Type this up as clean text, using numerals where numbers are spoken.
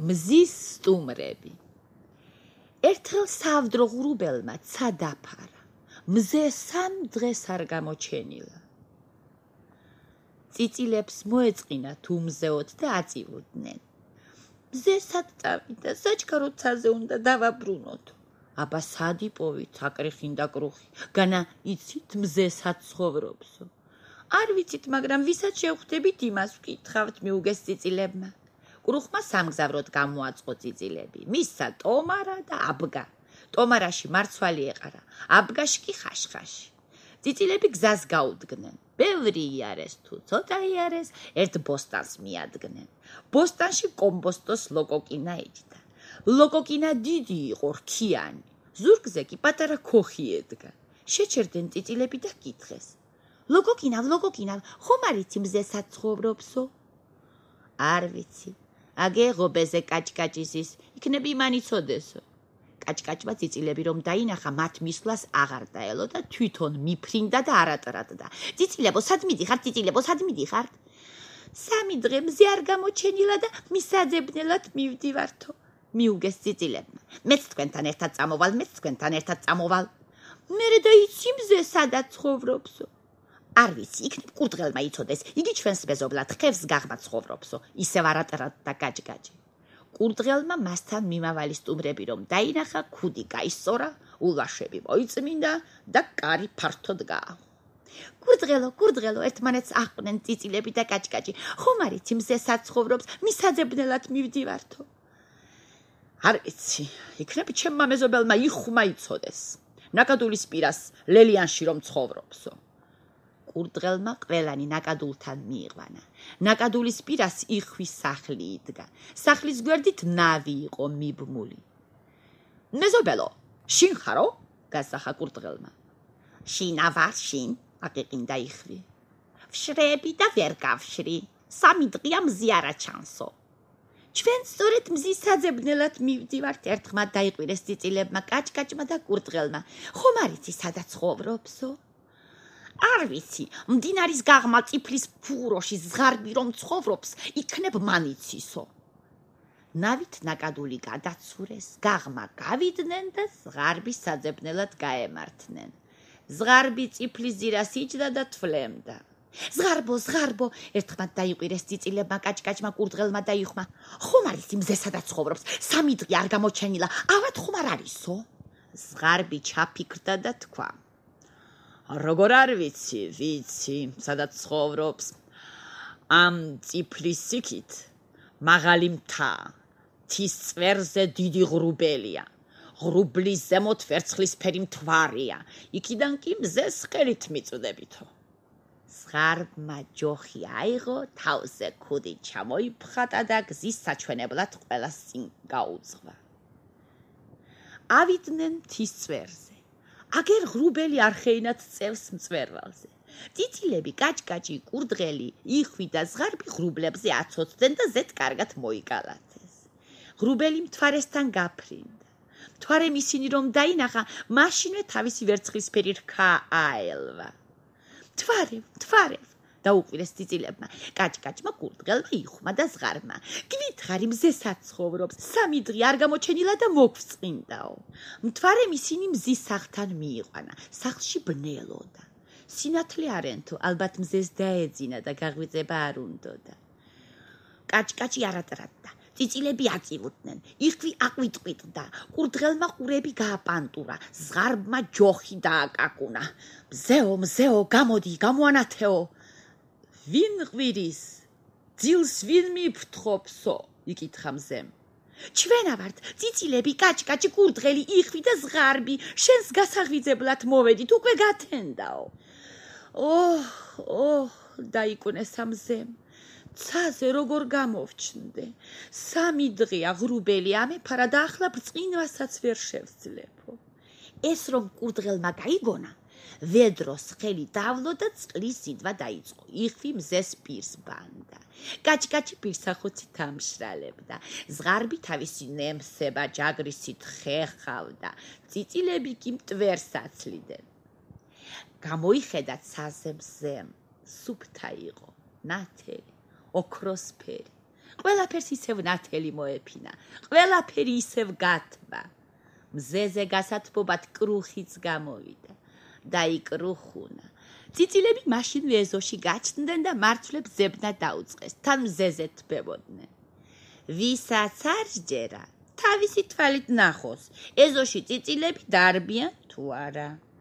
მზის სტუმრები. ერთხელ სავდრო ღრუბელმა ცა დაფარა. მზე 3 დღეს არ გამოჩენილა. წიწილებს მოეწყინა თუ მზეოთ და აწივოდნენ. მზე სად წავიდა, საჩქარო ცაზე უნდა დავაბრუნოთ. აბა სად იპოვით აკრიხინდა კრუხი, განა იცით მზე სად ცხოვრობსო. არ ვიცით, მაგრამ ვისაც შევხვდებით იმას ვკითხავთ, მიუგეს წიწილებმა. კრუხმა სამგზავროდ გამოაწყო წიწილები, მისცა ტომარა და აბგა. ტომარაში მარცვალი ეყარა, აბგაში კი ხაშხაში. წიწილები გზას გაუდგნენ. ბევრი იარეს თუ ცოტა იარეს, ერთ ბოსტანს მიადგნენ. ბოსტანში კომბოსტოს ლოკოკინა ეჯდა. ლოკოკინა დიდი იყო, რქიანი. ზურგზე კი პატარა ქოხი ედგა. შეჩერდნენ წიწილები და კითხეს. ლოკოკინავ, ხომ არ იცი მზე სად ცხოვრობსო? არ ვიცი. აგე ღობეზე კაჭკაჭისის, იქნები იმან იცოდესო. კაჭკაჭმა წიწილები რომ დაინახა, მათ მისვლას აღარ დაელო და თვითონ მიფრინდა და არატრადდა. წიწილებო, სად მიდიხართ? 3 დღე მზე არ გამოჩენილა და მისაძებნელად მივდივართო. მიუგეს წიწილებმა. მეც თქვენთან ერთად წამოვალ. მერე და იცი მზე სადაც ცხოვრობსო? არ ვიცი, იქნებ კურდღელმა იცოდეს, იგი ჩვენს მეზობლად ხევს გაღმა ცხოვრობსო, ისევ არატრადდა კაჭკაჭი. კურდღელმა მასთან მიმავალი სტუმრები რომ დაინახა, ქუდი გაისწორა, ულვაშები მოიწმინდა და კარი ფართოდ გააღო. კურდღელო, ერთმანეთს აყვნენ წიწილები და კაჭკაჭი. ხომ არ იცი მზე სად ცხოვრობს, მისაძებნელად მივდივართო. არ ვიცი, იქნებ ჩემმა მეზობელმა იხუმა იცოდეს. ნაკადულის პირას ლელიანში რომ ცხოვრობსო. კურდღელმა ყველანი ნაკადულთან მიიყვანა. ნაკადულის პირას იხვის სახლი იდგა. სახლის გვერდით ნავი იყო მიბმული. მეზობელო, შინ ხარო? გასახა კურდღელმა. შინა ვარ, აკიყინდა იხვი. ვშრები და ვერ გავშრი. 3 დღეა მზე არა ჩანსო. ჩვენ სწორედ მზის საძებნელად მივდივართ, ერთხმად დაიყვირეს წიწილებმა, კაჭკაჭმა და კურდღელმა. ხომ არ იცი სადაც ცხოვრობსო? არ ვიცი, მდინარის გაღმა წიფლის ფუღუროში ზღარბი რომ ცხოვრობს, იქნებ მან იცისო. ნავით ნაკადული გადაცურეს, გაღმა გავიდნენ და ზღარბის საძებნელად გაემართნენ. ზღარბი წიფლის ძირას იჯდა და თვლემდა. ზღარბო, ერთხმად დაიყვირეს წიწილებმა, კაჭკაჭმა, კურდღელმა და იხმა. ხომ არ იცი მზე სადაც ცხოვრობს, 3 დღე არ გამოჩენილა, ავად ხომ არ არისო? ზღარბი ჩაფიქრდა და თქვა. როგორ არ ვიცი, სადაც ცხოვრობს. ამ წიფლის სიქით მაღალი მთა, მთის წვერზე დიდი ღრუბელია. ღრუბლის ზემოთ ვერცხლისფერი მთვარია, იქიდან კი მზეს ხელით მიწვდებითო. ზღარბმა ჯოხი აიღო, თავზე ქუდი ჩამოიფხატა და გზის საჩვენებლად ყველას წინ გაუძღვა. ავიდნენ მთის წვერზე. აგერ ღრუბელი არხეინად წევს მწვერვალზე. წიწილები, კაჭკაჭი, კურდღელი, იხვი და ზღარბი ღრუბლებზე აცოцდენ და ზედ კარგად მოიკალათეს. ღრუბელი მთვარესთან გაფრინდა. მთვარემ ისინი რომ დაინახა, მაშინვე თავისი ვერცხლისფერი რქა აელვა. მთვარევ, დაუყვირეს წიწილებმა, კაჭკაჭმა, კურდღელმა, იხმა და ზღარბმა. გვითხრი მზე სად ცხოვრობს, 3 დღე არ გამოჩენილა და მოგწყინდაო. მთვარემ ისინი მზის სახლთან მიიყვანა, სახლში ბნელოდა. სინათლე არენთო, ალბათ მზეს დაეძინა და გაღვიძება არ უნდოდა. კაჭკაჭი არატრადდა, წიწილები აწივოდნენ, იხვი აყვიტყვიტდა, კურდღელმა ყურები გააპანტურა, ზღარბმა ჯოხი დააკაკუნა. მზეო, გამოდი, გამოანათეო. ვინ ღვირის? ძილს ვინ მიფრთხობსო? იკითხა მზემ. ჩვენა ვართ, წიწილები, კაჭკაჭი, კურდღელი, იხვი და ზღარბი, შენს გასაღვიძებლად მოვედით, უკვე გათენდაო. დაიკუნეს მზემ. ცაზე როგორ გამოვჩნდე. 3 დღეა ღრუბელი ამეფარა და ახლა ბრწყინვასაც ვერ შევძლებო. ეს რომ კურდღელმა გაიგონა, ვედროს ხელი დავლო და წყლის სიდვა დაიწყო. იხვი მზეს პირს ბანდა. კაჭკაჭი პირსახოცით ამშრალებდა. ზღარბი თავისი ნემსება ჯაგრისით ხეხავდა. წიწილები კი მტვერს აცლიდნენ. გამოიხედა ცაზე მზემ, სუფთა იყო, ნათელი, ოქროსფერი. ყველაფერს ისევ ნათელი მოეფინა, ყველაფერი ისევ გათვა. მზეზე გასათბობად კრუხიც გამოვიდა და იკრუხუნა. წიწილები მაშინვე ეზოში გაჩნდნენ და მარცვლებს ზებნა დაუწყეს, თან მზეზე თბებოდნენ. ვისაც არ სჯერა, თავისი თვალით ნახოს, ეზოში წიწილები დარბიან თუ არა.